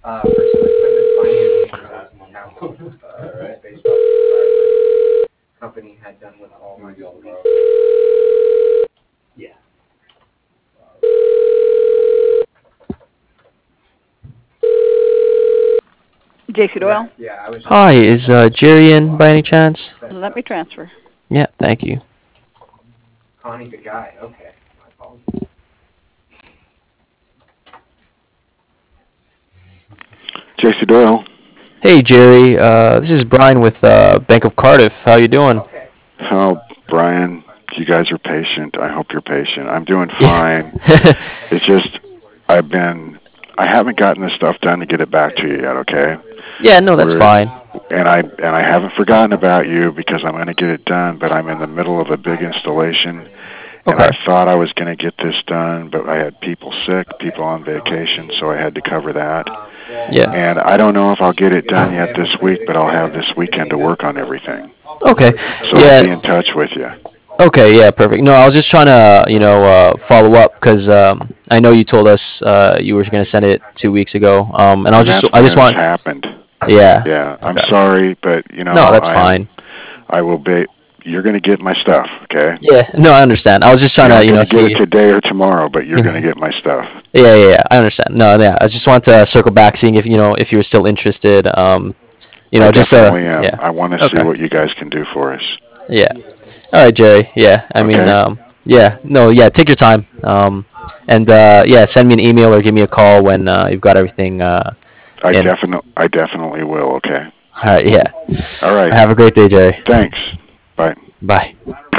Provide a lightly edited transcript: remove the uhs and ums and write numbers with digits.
Pursuant equipment financing capital. Baseball company had done with all my leases. Yeah. JC Doyle. Yeah, I was. Hi, is Jerry in by any chance? Let me transfer. Yeah, thank you. Connie's a guy. Okay. My apologies. JC Doyle. Hey Jerry, this is Brian with Bank of Cardiff. How you doing? Okay. Oh, Brian, you guys are patient. I hope you're patient. I'm doing Yeah. fine. It's just I've been I haven't gotten this stuff done to get it back to you yet, okay? Yeah, no, that's We're fine. and I haven't forgotten about you because I'm going to get it done, but I'm in the middle of a big installation and I Okay. thought I was going to get this done, but I had people sick, people on vacation, so I had to cover that. Yeah. And I don't know if I'll get it done yet this week, but I'll have this weekend to work on everything. Okay. So I'll Yeah. be in touch with you. Okay. Yeah. Perfect. No, I was just trying to, follow up because I know you told us you were going to send it 2 weeks ago. And And that's I when just this want, happened. yeah. Yeah, I'm Okay. sorry, but No, that's fine. I will be. You're going to get my stuff, okay? Yeah. No, I understand. I was just You're trying to, not going to get it see. today or tomorrow, but you're going to get my stuff. Yeah, yeah, yeah. I understand. No, yeah. I just wanted to circle back, seeing if you were still interested. I Just definitely am. yeah. I want to see Okay. what you guys can do for us. Yeah. All right, Jerry. Yeah. I mean, Okay? yeah. No, yeah. Take your time. And yeah, send me an email or give me a call when you've got everything in. I definitely will. Okay. All right. Yeah. All right. Have a great day, Jerry. Thanks. Bye. Bye.